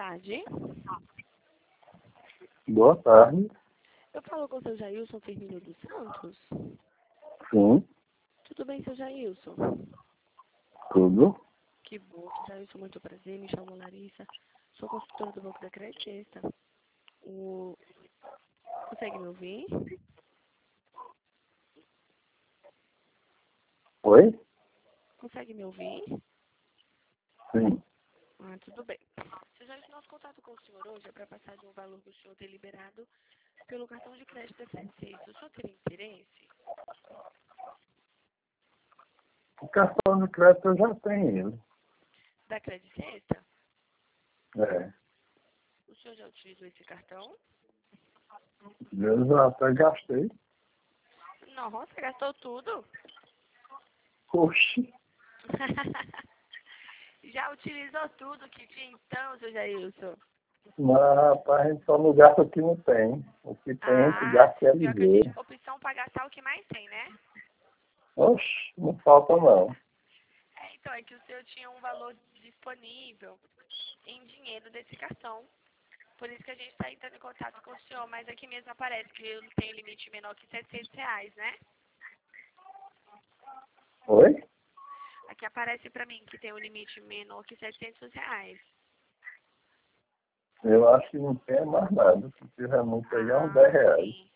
tarde. Boa tarde. Eu falo com o seu Jailson Firmino dos Santos. Sim, Tudo bem, seu Jailson? tudo. Que bom, seu Jailson, muito prazer. Me chamo Larissa. Sou consultora do Banco da Creditesta. Consegue me ouvir? Oi? Consegue me ouvir? Sim. Tudo bem. Seu Jailson, nosso contato com o senhor hoje é para passar de um valor que o senhor tem liberado pelo cartão de crédito da Credit Suisse. O senhor teria interesse? O cartão de crédito eu já tenho ele. Da Credit Suisse? É. O senhor já utilizou esse cartão? Eu já até gastei. Nossa, gastou tudo? Oxi. Já utilizou tudo que tinha então, seu Jailson? Mas, rapaz, a gente só não gasta o que não tem. O que tem a gente gasta é Pior que a gente, ligeiro. opção para gastar o que mais tem, né? Oxi, não falta não. Então, é que o senhor tinha um valor disponível em dinheiro desse cartão. Por isso que a gente está entrando em contato com o senhor, mas aqui mesmo aparece que eu tenho limite menor que R$ 700, né? Oi? Aqui aparece para mim que tem um limite menor que R$ 700. Eu acho que não tem mais nada. Se tiver muito aí, é uns R$10. Sim.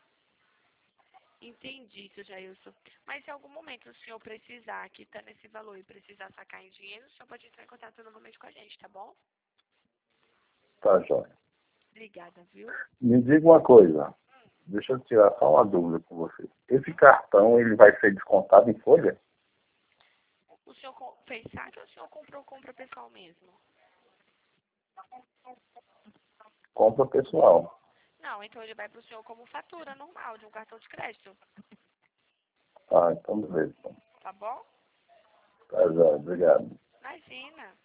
Entendi, seu Jailson. Mas se em algum momento o senhor precisar, que está nesse valor, e precisar sacar em dinheiro, o senhor pode entrar em contato novamente com a gente, tá bom? Tá, joia. Obrigada, viu? Me diga uma coisa. Deixa eu tirar só uma dúvida com você. Esse cartão, ele vai ser descontado em folha? O senhor fez saque ou o senhor compra pessoal mesmo? Compra pessoal. Não, então ele vai para o senhor como fatura normal de um cartão de crédito, Tá, então beleza. tá bom? Tá, joia. Obrigado. Imagina.